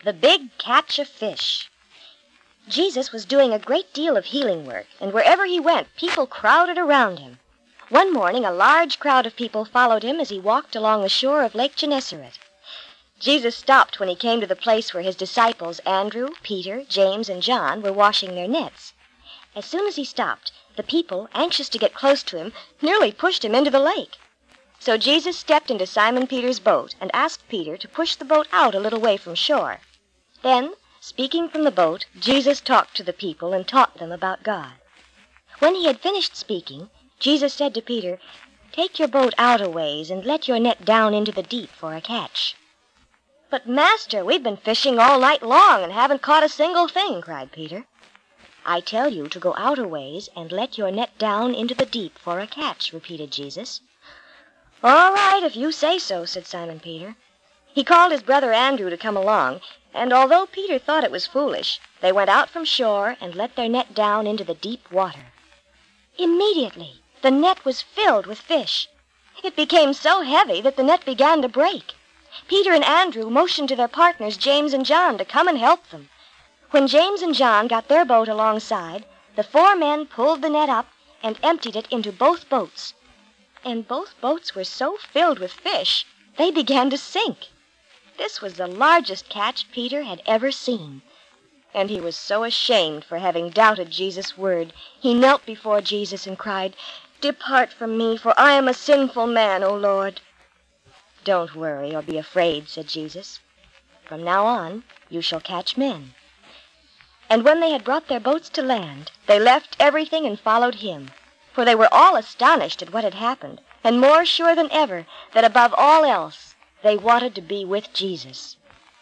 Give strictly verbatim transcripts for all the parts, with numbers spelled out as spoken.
The Big Catch of Fish. Jesus was doing a great deal of healing work, and wherever he went, people crowded around him. One morning, a large crowd of people followed him as he walked along the shore of Lake Gennesaret. Jesus stopped when he came to the place where his disciples, Andrew, Peter, James, and John, were washing their nets. As soon as he stopped, the people, anxious to get close to him, nearly pushed him into the lake. So Jesus stepped into Simon Peter's boat and asked Peter to push the boat out a little way from shore. Then, speaking from the boat, Jesus talked to the people and taught them about God. When he had finished speaking, Jesus said to Peter, "Take your boat out a ways and let your net down into the deep for a catch." "But, Master, we've been fishing all night long and haven't caught a single thing," cried Peter. "I tell you to go out a ways and let your net down into the deep for a catch," repeated Jesus. "All right, if you say so," said Simon Peter. He called his brother Andrew to come along, and although Peter thought it was foolish, they went out from shore and let their net down into the deep water. Immediately, the net was filled with fish. It became so heavy that the net began to break. Peter and Andrew motioned to their partners, James and John, to come and help them. When James and John got their boat alongside, the four men pulled the net up and emptied it into both boats. And both boats were so filled with fish, they began to sink. This was the largest catch Peter had ever seen. And he was so ashamed for having doubted Jesus' word, he knelt before Jesus and cried, "Depart from me, for I am a sinful man, O Lord." "Don't worry or be afraid," said Jesus. "From now on, you shall catch men." And when they had brought their boats to land, they left everything and followed him. For they were all astonished at what had happened, and more sure than ever that above all else they wanted to be with Jesus.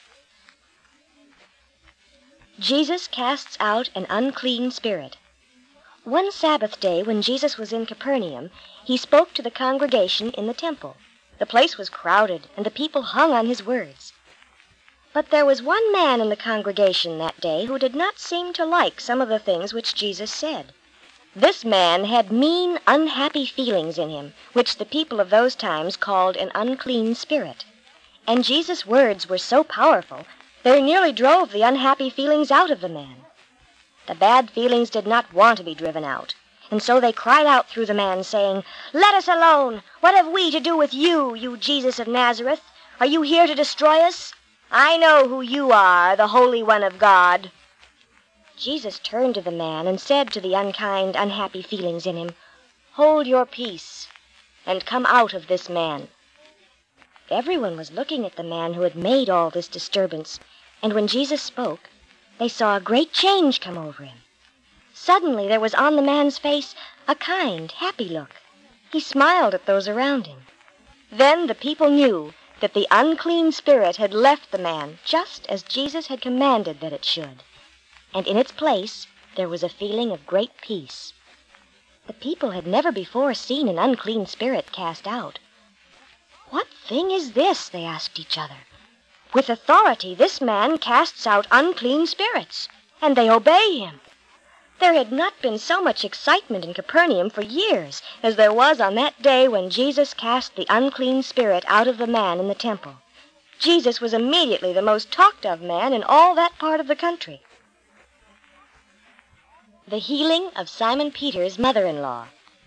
Jesus casts out an unclean spirit. One Sabbath day, when Jesus was in Capernaum, he spoke to the congregation in the temple. The place was crowded, and the people hung on his words. But there was one man in the congregation that day who did not seem to like some of the things which Jesus said. This man had mean, unhappy feelings in him, which the people of those times called an unclean spirit. And Jesus' words were so powerful, they nearly drove the unhappy feelings out of the man. The bad feelings did not want to be driven out, and so they cried out through the man, saying, "Let us alone! What have we to do with you, you Jesus of Nazareth? Are you here to destroy us? I know who you are, the Holy One of God." Jesus turned to the man and said to the unkind, unhappy feelings in him, "Hold your peace, and come out of this man." Everyone was looking at the man who had made all this disturbance, and when Jesus spoke, they saw a great change come over him. Suddenly there was on the man's face a kind, happy look. He smiled at those around him. Then the people knew that the unclean spirit had left the man just as Jesus had commanded that it should. And in its place there was a feeling of great peace. The people had never before seen an unclean spirit cast out. "What thing is this?" they asked each other. "With authority this man casts out unclean spirits, and they obey him." There had not been so much excitement in Capernaum for years as there was on that day when Jesus cast the unclean spirit out of the man in the temple. Jesus was immediately the most talked of man in all that part of the country. The healing of Simon Peter's mother-in-law.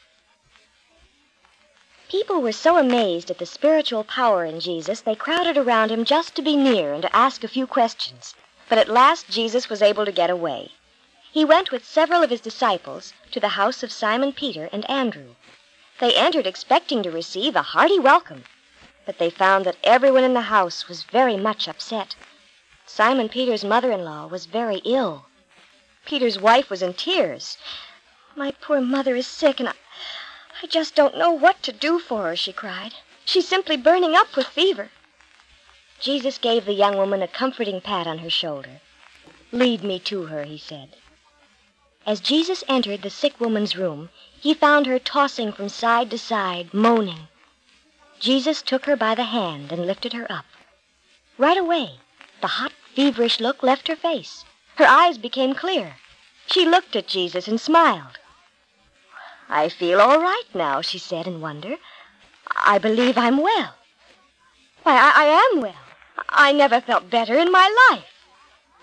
People were so amazed at the spiritual power in Jesus, they crowded around him just to be near and to ask a few questions. But at last Jesus was able to get away. He went with several of his disciples to the house of Simon Peter and Andrew. They entered expecting to receive a hearty welcome, but they found that everyone in the house was very much upset. Simon Peter's mother-in-law was very ill. Peter's wife was in tears. "My poor mother is sick, and I, I just don't know what to do for her," she cried. "She's simply burning up with fever." Jesus gave the young woman a comforting pat on her shoulder. "Lead me to her," he said. As Jesus entered the sick woman's room, he found her tossing from side to side, moaning. Jesus took her by the hand and lifted her up. Right away, the hot, feverish look left her face. Her eyes became clear. She looked at Jesus and smiled. "I feel all right now," she said in wonder. "I believe I'm well. Why, I, I am well. I never felt better in my life."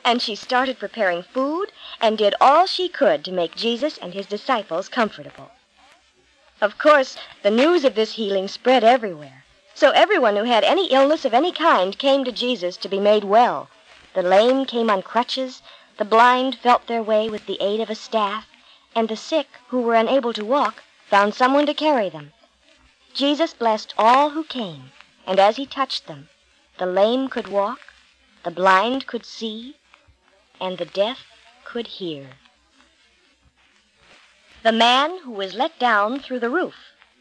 and she started preparing food and did all she could to make Jesus and his disciples comfortable. Of course, the news of this healing spread everywhere, so everyone who had any illness of any kind came to Jesus to be made well. The lame came on crutches, the blind felt their way with the aid of a staff, and the sick, who were unable to walk, found someone to carry them. Jesus blessed all who came, and as he touched them, the lame could walk, the blind could see, and the deaf could hear. The man who was let down through the roof.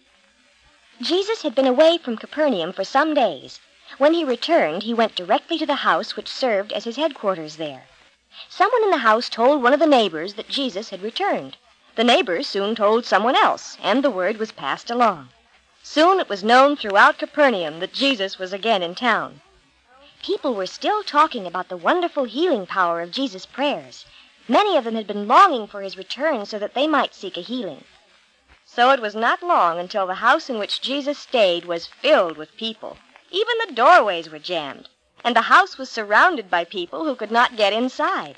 Jesus had been away from Capernaum for some days. When he returned, he went directly to the house which served as his headquarters there. Someone in the house told one of the neighbors that Jesus had returned. The neighbors soon told someone else, and the word was passed along. Soon it was known throughout Capernaum that Jesus was again in town. People were still talking about the wonderful healing power of Jesus' prayers. Many of them had been longing for his return so that they might seek a healing. So it was not long until the house in which Jesus stayed was filled with people. Even the doorways were jammed, and the house was surrounded by people who could not get inside.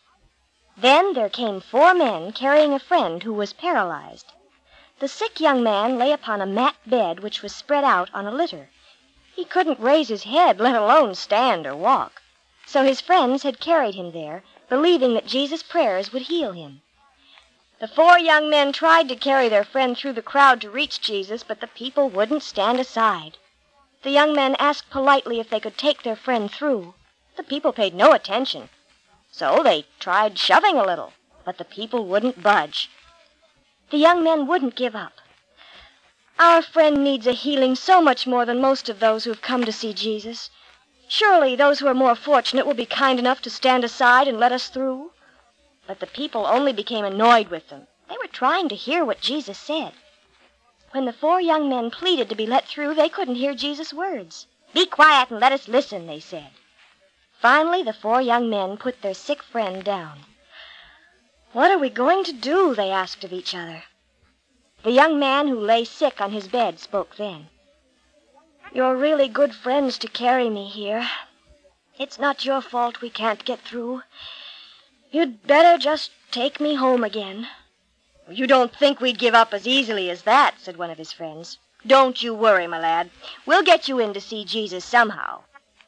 Then there came four men carrying a friend who was paralyzed. The sick young man lay upon a mat bed which was spread out on a litter. He couldn't raise his head, let alone stand or walk. So his friends had carried him there, believing that Jesus' prayers would heal him. The four young men tried to carry their friend through the crowd to reach Jesus, but the people wouldn't stand aside. The young men asked politely if they could take their friend through. The people paid no attention. So they tried shoving a little, but the people wouldn't budge. The young men wouldn't give up. Our friend needs a healing so much more than most of those who have come to see Jesus. Surely those who are more fortunate will be kind enough to stand aside and let us through. But the people only became annoyed with them. They were trying to hear what Jesus said. When the four young men pleaded to be let through, they couldn't hear Jesus' words. "Be quiet and let us listen," they said. Finally, the four young men put their sick friend down. "What are we going to do?" they asked of each other. The young man who lay sick on his bed spoke then. "You're really good friends to carry me here. It's not your fault we can't get through. You'd better just take me home again." "You don't think we'd give up as easily as that," said one of his friends. "Don't you worry, my lad. We'll get you in to see Jesus somehow."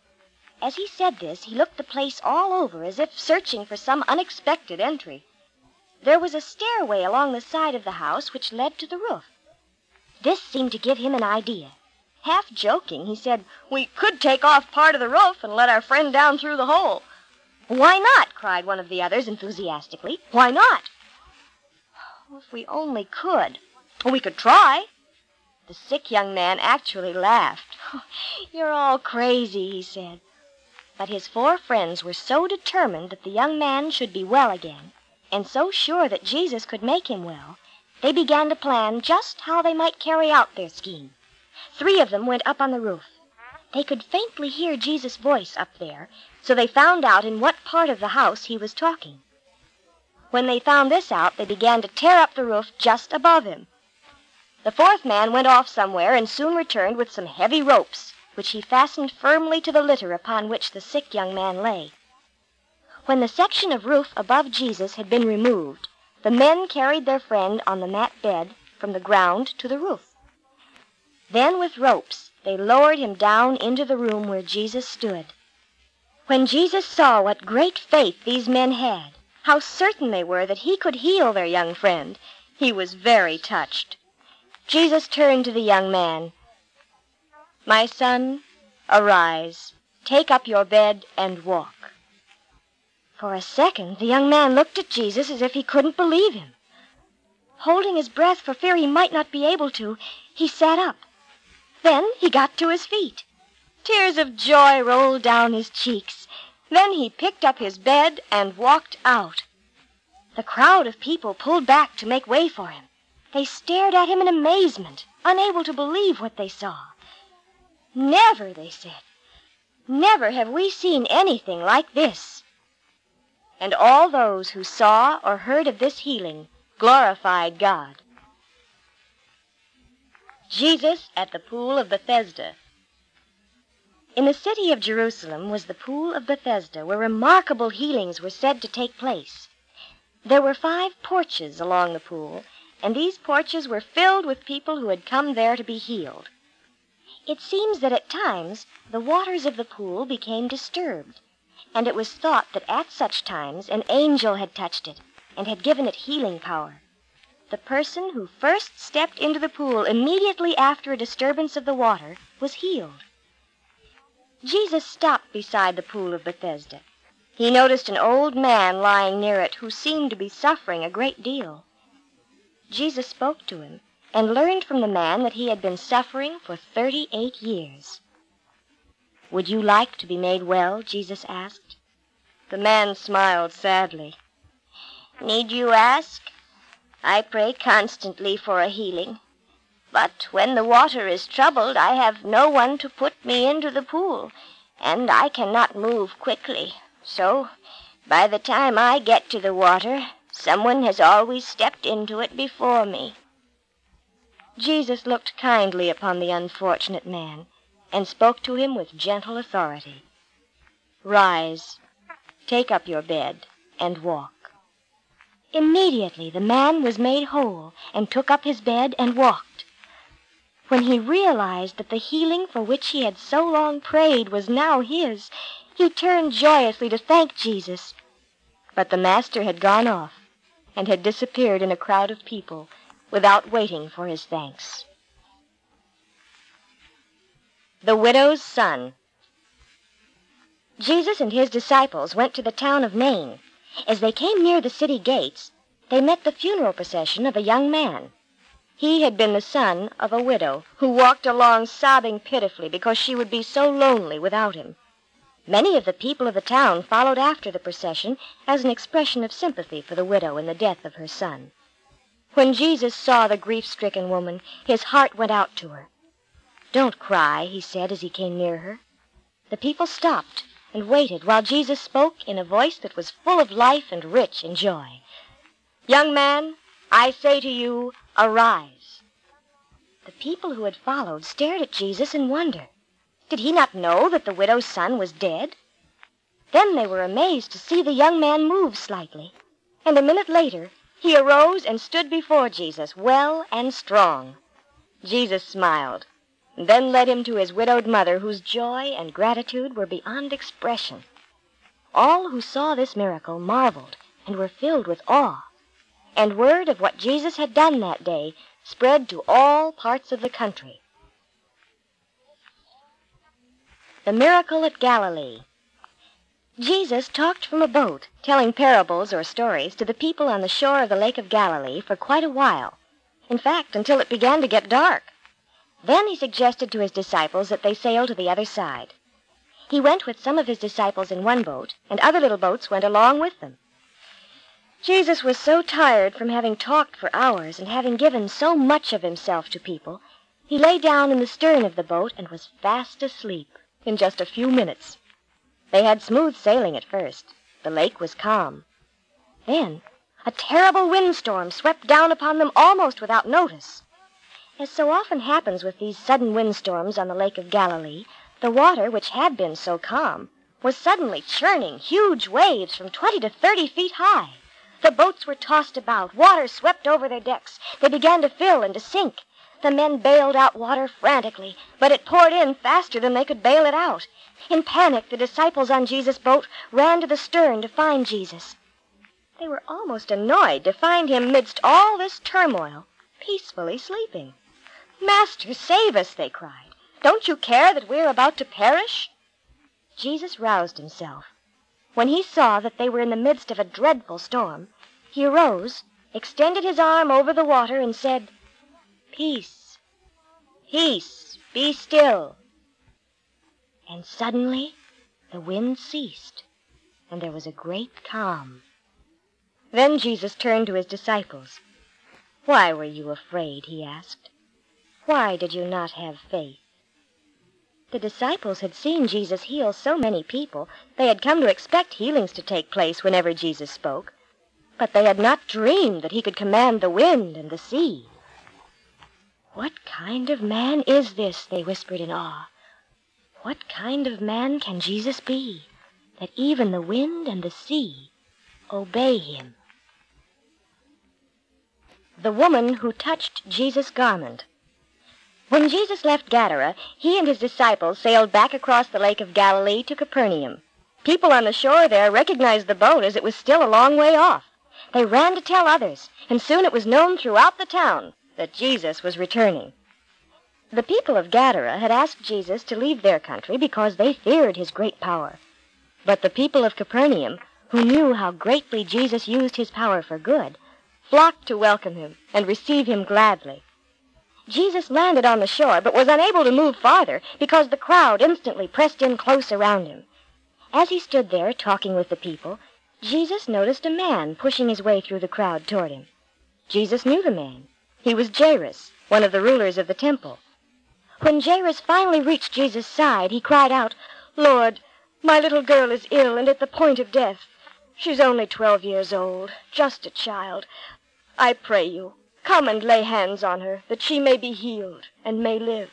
As he said this, he looked the place all over as if searching for some unexpected entry. There was a stairway along the side of the house which led to the roof. This seemed to give him an idea. Half joking, he said, "We could take off part of the roof and let our friend down through the hole." "Why not?" cried one of the others enthusiastically. "Why not?" "Oh, if we only could." "We could try." The sick young man actually laughed. "You're all crazy," he said. But his four friends were so determined that the young man should be well again, and so sure that Jesus could make him well, they began to plan just how they might carry out their scheme. Three of them went up on the roof. They could faintly hear Jesus' voice up there, so they found out in what part of the house he was talking. When they found this out, they began to tear up the roof just above him. The fourth man went off somewhere and soon returned with some heavy ropes, which he fastened firmly to the litter upon which the sick young man lay. When the section of roof above Jesus had been removed, the men carried their friend on the mat bed from the ground to the roof. Then with ropes they lowered him down into the room where Jesus stood. When Jesus saw what great faith these men had, how certain they were that he could heal their young friend, he was very touched. Jesus turned to the young man. "My son, arise, take up your bed and walk." For a second, the young man looked at Jesus as if he couldn't believe him. Holding his breath for fear he might not be able to, he sat up. Then he got to his feet. Tears of joy rolled down his cheeks. Then he picked up his bed and walked out. The crowd of people pulled back to make way for him. They stared at him in amazement, unable to believe what they saw. "Never," they said, "never have we seen anything like this." And all those who saw or heard of this healing glorified God. Jesus at the Pool of Bethesda. In the city of Jerusalem was the pool of Bethesda, where remarkable healings were said to take place. There were five porches along the pool, and these porches were filled with people who had come there to be healed. It seems that at times the waters of the pool became disturbed, and it was thought that at such times an angel had touched it and had given it healing power. The person who first stepped into the pool immediately after a disturbance of the water was healed. Jesus stopped beside the pool of Bethesda. He noticed an old man lying near it who seemed to be suffering a great deal. Jesus spoke to him and learned from the man that he had been suffering for thirty-eight years. "Would you like to be made well?" Jesus asked. The man smiled sadly. "Need you ask? I pray constantly for a healing. But when the water is troubled, I have no one to put me into the pool, and I cannot move quickly. So, by the time I get to the water, someone has always stepped into it before me." Jesus looked kindly upon the unfortunate man and spoke to him with gentle authority. "Rise, take up your bed, and walk." Immediately the man was made whole and took up his bed and walked. When he realized that the healing for which he had so long prayed was now his, he turned joyously to thank Jesus. But the master had gone off and had disappeared in a crowd of people without waiting for his thanks. The Widow's Son. Jesus and his disciples went to the town of Nain. As they came near the city gates, they met the funeral procession of a young man. He had been the son of a widow who walked along sobbing pitifully because she would be so lonely without him. Many of the people of the town followed after the procession as an expression of sympathy for the widow in the death of her son. When Jesus saw the grief-stricken woman, his heart went out to her. "Don't cry," he said as he came near her. The people stopped and waited while Jesus spoke in a voice that was full of life and rich in joy. "Young man, I say to you, arise." The people who had followed stared at Jesus in wonder. Did he not know that the widow's son was dead? Then they were amazed to see the young man move slightly, and a minute later he arose and stood before Jesus, well and strong. Jesus smiled, and then led him to his widowed mother, whose joy and gratitude were beyond expression. All who saw this miracle marveled and were filled with awe, and word of what Jesus had done that day spread to all parts of the country. The Miracle at Galilee. Jesus talked from a boat, telling parables or stories to the people on the shore of the Lake of Galilee for quite a while. In fact, until it began to get dark. Then he suggested to his disciples that they sail to the other side. He went with some of his disciples in one boat, and other little boats went along with them. Jesus was so tired from having talked for hours and having given so much of himself to people, he lay down in the stern of the boat and was fast asleep in just a few minutes. They had smooth sailing at first. The lake was calm. Then a terrible windstorm swept down upon them almost without notice. As so often happens with these sudden windstorms on the Lake of Galilee, the water, which had been so calm, was suddenly churning huge waves from twenty to thirty feet high. The boats were tossed about. Water swept over their decks. They began to fill and to sink. The men bailed out water frantically, but it poured in faster than they could bail it out. In panic, the disciples on Jesus' boat ran to the stern to find Jesus. They were almost annoyed to find him midst all this turmoil, peacefully sleeping. "Master, save us," they cried. "Don't you care that we are about to perish?" Jesus roused himself. When he saw that they were in the midst of a dreadful storm, he arose, extended his arm over the water, and said, "Peace, peace, be still." And suddenly the wind ceased, and there was a great calm. Then Jesus turned to his disciples. "Why were you afraid?" he asked. "Why did you not have faith?" The disciples had seen Jesus heal so many people, they had come to expect healings to take place whenever Jesus spoke, but they had not dreamed that he could command the wind and the sea. "What kind of man is this?" they whispered in awe. What kind of man can Jesus be, that even the wind and the sea obey him? The woman who touched Jesus' garment. When Jesus left Gadara, he and his disciples sailed back across the Lake of Galilee to Capernaum. People on the shore there recognized the boat as it was still a long way off. They ran to tell others, and soon it was known throughout the town that Jesus was returning. The people of Gadara had asked Jesus to leave their country because they feared his great power. But the people of Capernaum, who knew how greatly Jesus used his power for good, flocked to welcome him and receive him gladly. Jesus landed on the shore, but was unable to move farther because the crowd instantly pressed in close around him. As he stood there talking with the people, Jesus noticed a man pushing his way through the crowd toward him. Jesus knew the man. He was Jairus, one of the rulers of the temple. When Jairus finally reached Jesus' side, he cried out, "Lord, my little girl is ill and at the point of death. She's only twelve years old, just a child. I pray you, come and lay hands on her, that she may be healed and may live."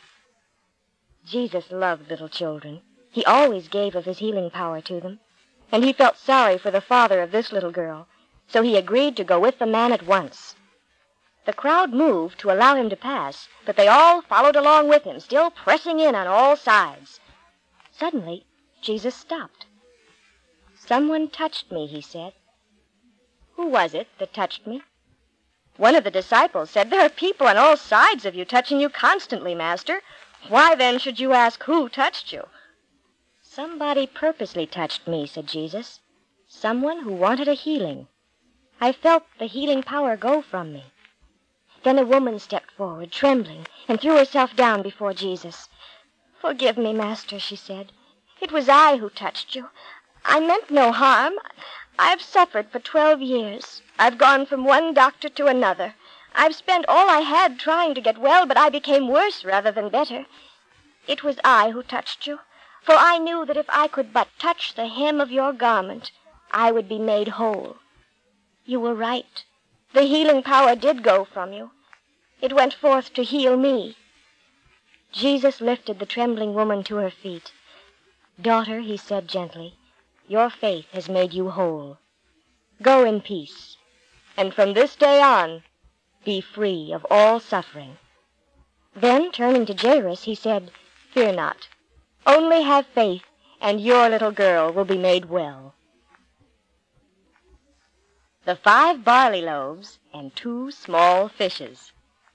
Jesus loved little children. He always gave of his healing power to them. And he felt sorry for the father of this little girl, so he agreed to go with the man at once. The crowd moved to allow him to pass, but they all followed along with him, still pressing in on all sides. Suddenly, Jesus stopped. "Someone touched me," he said. "Who was it that touched me?" One of the disciples said, "There are people on all sides of you touching you constantly, Master. Why then should you ask who touched you?" "Somebody purposely touched me," said Jesus. "Someone who wanted a healing. I felt the healing power go from me." Then a woman stepped forward, trembling, and threw herself down before Jesus. "Forgive me, Master," she said. "It was I who touched you. I meant no harm. I've suffered for twelve years. I've gone from one doctor to another. I've spent all I had trying to get well, but I became worse rather than better. It was I who touched you, for I knew that if I could but touch the hem of your garment, I would be made whole. You were right. The healing power did go from you. It went forth to heal me." Jesus lifted the trembling woman to her feet. "Daughter," he said gently, "your faith has made you whole. Go in peace, and from this day on, be free of all suffering." Then, turning to Jairus, he said, "Fear not. Only have faith, and your little girl will be made well." The five barley loaves and two small fishes.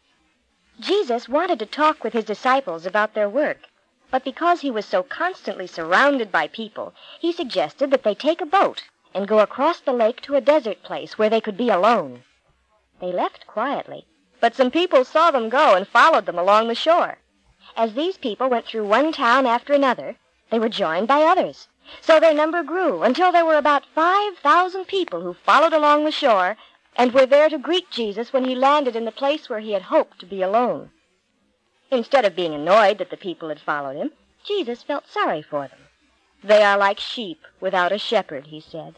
Jesus wanted to talk with his disciples about their work, but because he was so constantly surrounded by people, he suggested that they take a boat and go across the lake to a desert place where they could be alone. They left quietly, but some people saw them go and followed them along the shore. As these people went through one town after another, they were joined by others. So their number grew until there were about five thousand people who followed along the shore and were there to greet Jesus when he landed in the place where he had hoped to be alone. Instead of being annoyed that the people had followed him, Jesus felt sorry for them. "They are like sheep without a shepherd," he said.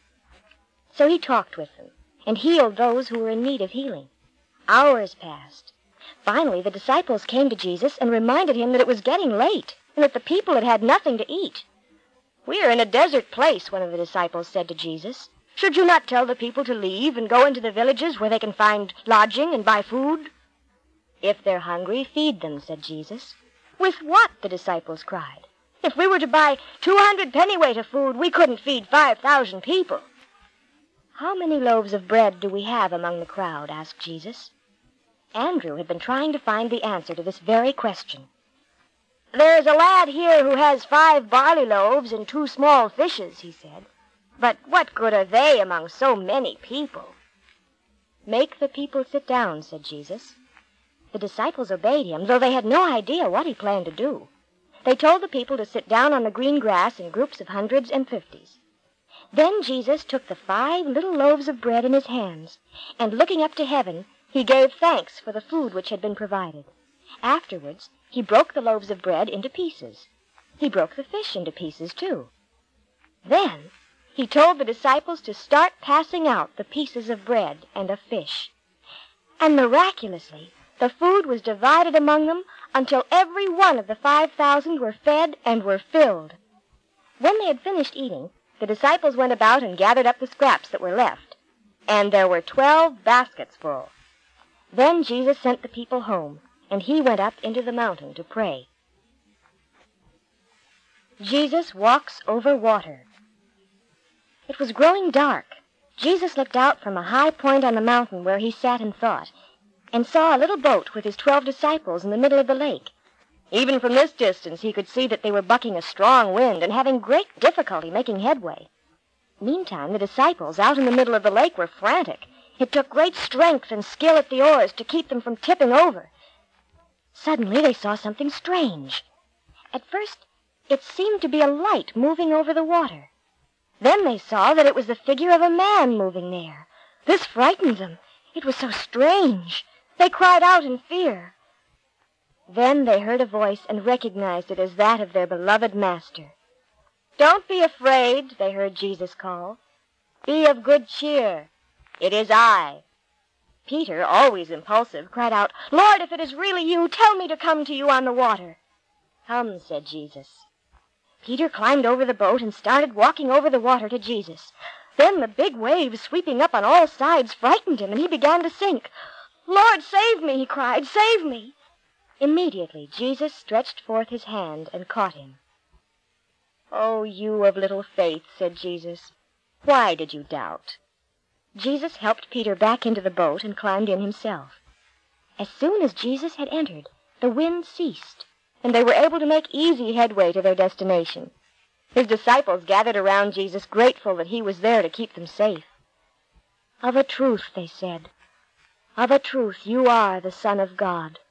So he talked with them and healed those who were in need of healing. Hours passed. Finally, the disciples came to Jesus and reminded him that it was getting late and that the people had had nothing to eat. "We are in a desert place," one of the disciples said to Jesus. "Should you not tell the people to leave and go into the villages where they can find lodging and buy food?" "If they're hungry, feed them," said Jesus. "With what?" the disciples cried. "If we were to buy two hundred pennyweight of food, we couldn't feed five thousand people." "How many loaves of bread do we have among the crowd?" asked Jesus. Andrew had been trying to find the answer to this very question. "There's a lad here who has five barley loaves and two small fishes," he said. "But what good are they among so many people?" "Make the people sit down," said Jesus. The disciples obeyed him, though they had no idea what he planned to do. They told the people to sit down on the green grass in groups of hundreds and fifties. Then Jesus took the five little loaves of bread in his hands, and looking up to heaven, he gave thanks for the food which had been provided. Afterwards, he broke the loaves of bread into pieces. He broke the fish into pieces, too. Then he told the disciples to start passing out the pieces of bread and of fish. And miraculously, The food was divided among them until every one of the five thousand were fed and were filled. When they had finished eating, the disciples went about and gathered up the scraps that were left, and there were twelve baskets full. Then Jesus sent the people home, and he went up into the mountain to pray. Jesus walks over water. It was growing dark. Jesus looked out from a high point on the mountain where he sat and thought, and saw a little boat with his twelve disciples in the middle of the lake. Even from this distance he could see that they were bucking a strong wind and having great difficulty making headway. Meantime, the disciples out in the middle of the lake were frantic. It took great strength and skill at the oars to keep them from tipping over. Suddenly they saw something strange. At first, it seemed to be a light moving over the water. Then they saw that it was the figure of a man moving there. This frightened them. It was so strange. They cried out in fear. Then they heard a voice and recognized it as that of their beloved Master. "Don't be afraid," they heard Jesus call. "Be of good cheer. It is I." Peter, always impulsive, cried out, "Lord, if it is really you, tell me to come to you on the water." "Come," said Jesus. Peter climbed over the boat and started walking over the water to Jesus. Then the big waves sweeping up on all sides frightened him, and he began to sink. "Lord, save me," he cried, "save me." Immediately Jesus stretched forth his hand and caught him. "Oh, you of little faith," said Jesus, "why did you doubt?" Jesus helped Peter back into the boat and climbed in himself. As soon as Jesus had entered, the wind ceased, and they were able to make easy headway to their destination. His disciples gathered around Jesus, grateful that he was there to keep them safe. "Of a truth," they said, "of a truth you are the Son of God."